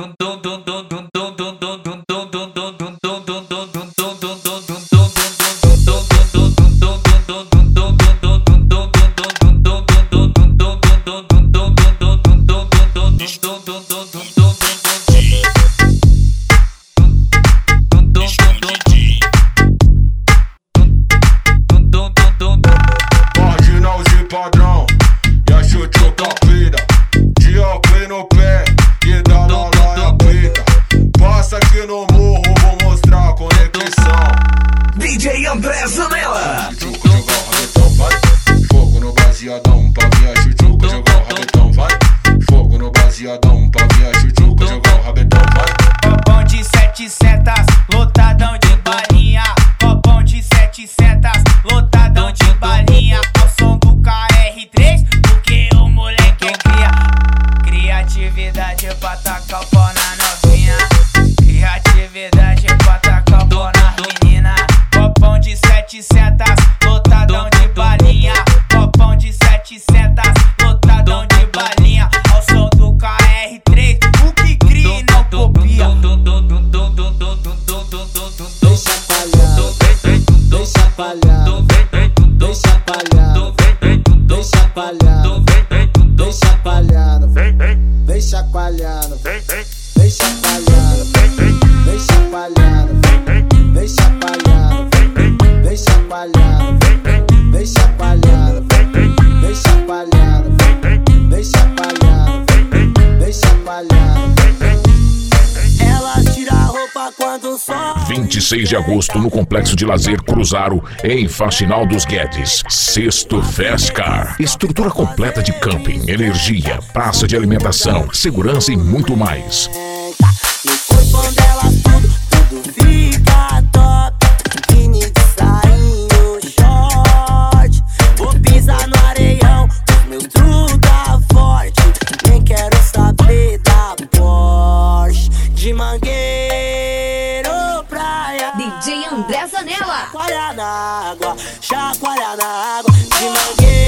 Marginalzinho padrão, e a chute capida, de óculos no pé e da lalaia preta. Passa aqui no morro, vou mostrar a conexão. DJ André Zanella. Chuchuco jogar o rabetão, vai. Fogo no baseadão, pra ver a chuchuco jogar o rabetão, vai. Fogo no baseadão, pra ver a chuchuco jogar o rabetão, vai. Copão de 700, lotadão de balinha. Copão de 700, lotadão de balinha. Ao som do KR3, porque o moleque é cria. Criatividade pra tacar o pau na novinha. Criatividade pra tacar o pau na menina. Copão de 700, lotadão de balinha. Copão de 700, lotadão de balinha. Ao som do KR3, o que cria e não copia. Deixa palhado, deixa palhado, deixa palhado, deixa palhado, deixa palhado, deixa palhado, deixa palhado, deixa palhado, deixa palhado, deixa palhado, deixa palhado, deixa palhado, deixa palhado, deixa palhado. Ela tira a roupa quando só 26 de agosto no Complexo de Lazer Cruzaro, em Faxinal dos Guedes. Sexto Festcar. Estrutura completa de camping, energia, praça de alimentação, segurança e muito mais. no corpo dela tudo fica top. Biquíni de sainho, short. Vou pisar no areião, os meus truta forte. Nem quero saber da Porsche. De Mangueiro DJ André Zanella. chacoalhar na água, chacoalhar na água. De Mangueiro